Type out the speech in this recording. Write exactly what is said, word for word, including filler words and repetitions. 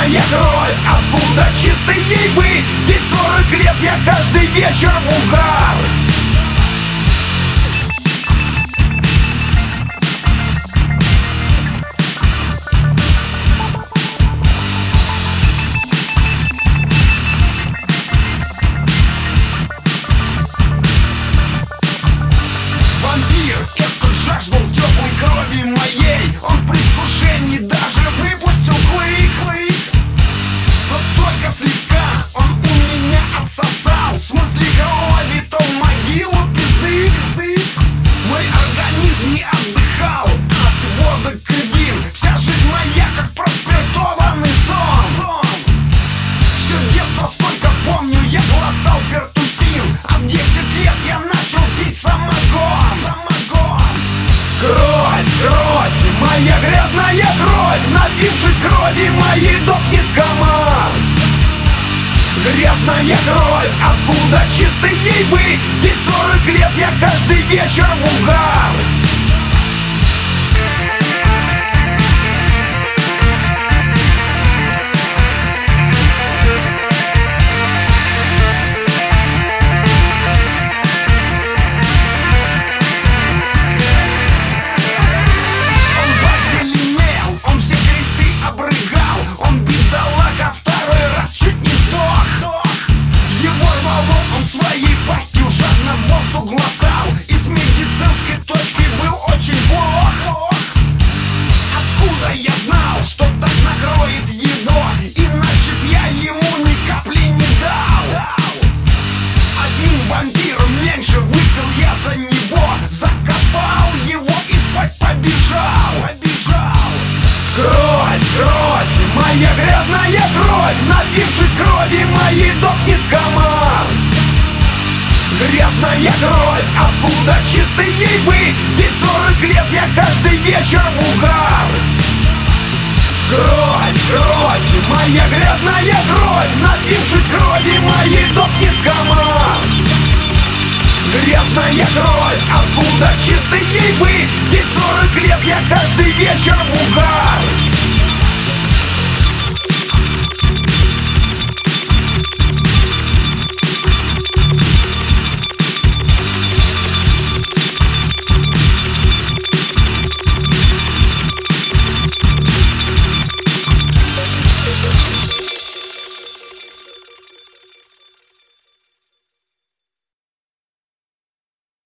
Грязная кровь, откуда чистой ей быть? Ведь сорок лет я каждый вечер в угар. Вампир, этот жаждал теплой крови моей. Он в предвкушении даже выпустил клык. Но только слегка он у меня отсосал. В смысле крови, то в могилу пизды. Мой организм не отдыхал от водок и вин. Вся жизнь моя как проспиртованный сон. Все детство, сколько помню, я глотал пертусин. А в десять лет я начал пить самогон. Кровь, кровь, моя грязная кровь. Напившись крови моей, дохнет комар. Грязная кровь, откуда чистой ей быть? Ведь сорок лет я каждый вечер в угар. Своей пастью жадно воздух глотал. И с медицинской точки был очень плох. Откуда я знал, что так накроет его? Иначе б я ему ни капли не дал. Одним вампиром меньше выпил я за него. Закопал его и спать побежал. Кровь, кровь, моя грязная кровь. Напившись крови моей, дохнет комар. Грязная кровь, откуда чистой ей быть? Ведь сорок лет я каждый вечер в угар. Кровь, кровь, моя грязная кровь. Напившись крови моей, дохнет комар. Грязная кровь, откуда чистой ей быть? Ведь сорок лет я каждый вечер в угар.